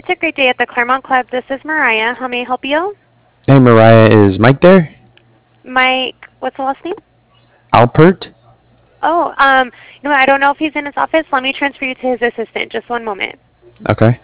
It's a great day at the Claremont Club. This is Mariah. How may I help you? Hey, Mariah, is Mike there? Mike, what's the last name? Alpert? Oh, you know what? I don't know if he's in his office. Let me transfer you to his assistant. Just one moment. Okay.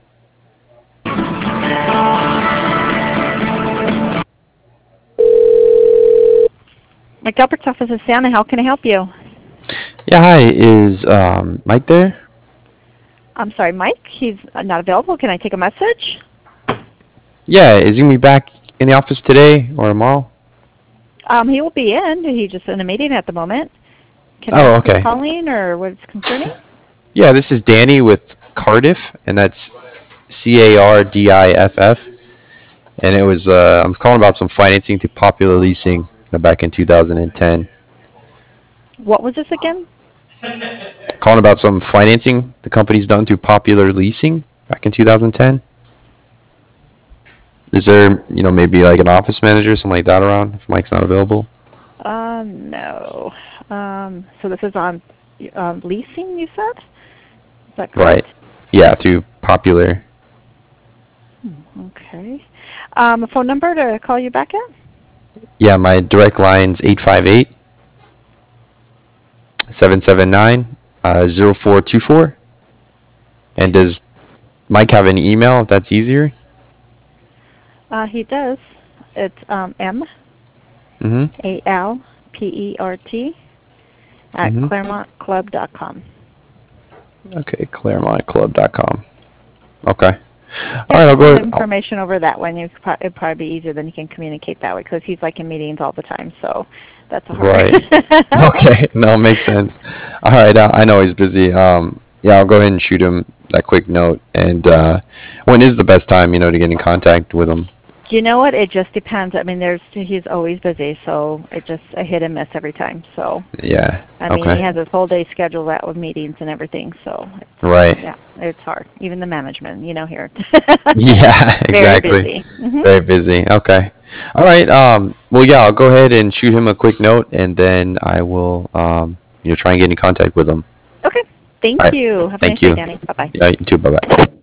Mike Albert's office is Santa. How can I help you? Yeah, hi. Is Mike there? I'm sorry, Mike. He's not available. Can I take a message? Yeah, is he gonna be back in the office today or tomorrow? He will be in. He's just in a meeting at the moment. Can I Oh, ask who's okay. calling or what it's concerning? Yeah, this is Danny with Cardiff, and that's Cardiff. And it was I'm calling about some financing to Popular Leasing back in 2010. What was this again? Calling about some financing the company's done through Popular Leasing back in 2010. Is there, maybe like an office manager or something like that around if Mike's not available? No. So this is on leasing, you said? Is that Right. correct? Yeah, through Popular. Okay. A phone number to call you back at? Yeah, my direct line's 858-779-0424. And does Mike have an email if that's easier? He does. It's M-A-L-P-E-R-T at Mm-hmm. ClaremontClub.com. Okay, ClaremontClub.com. Okay. All Yeah, right, I'll go send ahead. information over that one. It'd probably be easier than you can communicate that way because he's like in meetings all the time. So that's a hard. Right. Okay. No, makes sense. All right. I know he's busy. Yeah, I'll go ahead and shoot him that quick note. And when is the best time, to get in contact with him? You know what? It just depends. I mean, he's always busy, so it's just a hit and miss every time. So Yeah. I mean, Okay. he has his whole day scheduled out with meetings and everything. So Right. yeah, it's hard. Even the management, here. Yeah, Very exactly. busy. Mhm. Very busy. Okay. All right. Well, yeah, I'll go ahead and shoot him a quick note, and then I will, try and get in contact with him. Okay. All Thank right. you. Have a nice Thank day, you. Danny. Bye bye. Yeah, you too. Bye-bye.